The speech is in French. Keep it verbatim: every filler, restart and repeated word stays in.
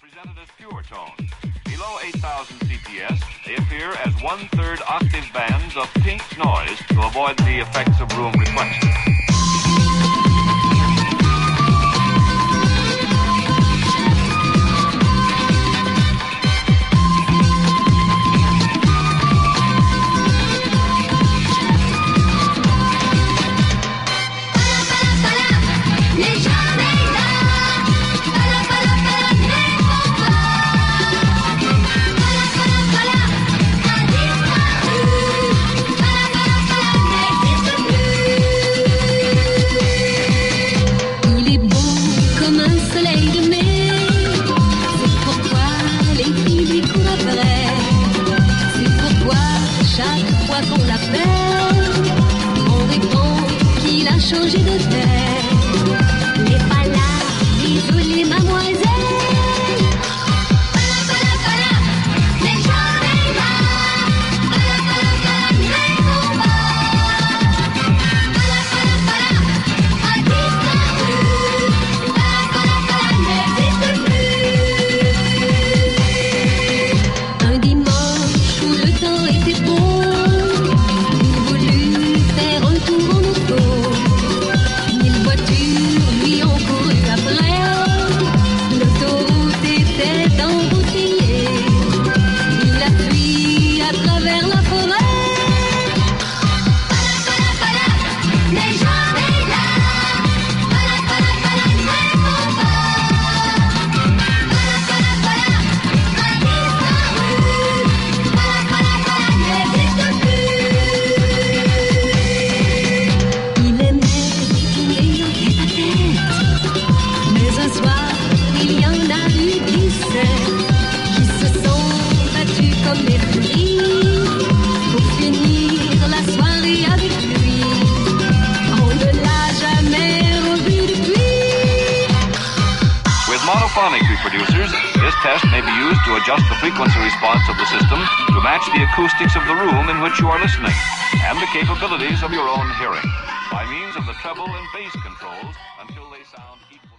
presented as pure tones. Below eight thousand C P S, they appear as one-third octave bands of pink noise to avoid the effects of room reflection. Changer de terre, les palas, les jolies mademoiselles. Pala, pala, pala, les jardins là. Pala, pala, pala, les combats. Pala, pala, pala, a disparu. Pala, pala, pala, n'existe plus. Un dimanche où le temps était beau, il voulut faire un tour en auto. Lui ont couru après, l'autoroute était embouteillée, il a fui à travers la forêt. Pala, pala, pala, les jardins là. Pala, pala, pala, les combats. Pala, pala, pala, a disparu. Pala, pala, pala, n'existe plus. Il aimait détourner mais un soir, il y en a eu dix-sept qui se sont battus comme des furies pour finir la soirée avec lui. On ne l'a jamais revu depuis. With monophonic reproducers, this test may be used to adjust the frequency response of the system to match the acoustics of the room in which you are listening and the capabilities of your own hearing by means of the treble and bass controls until they sound equal.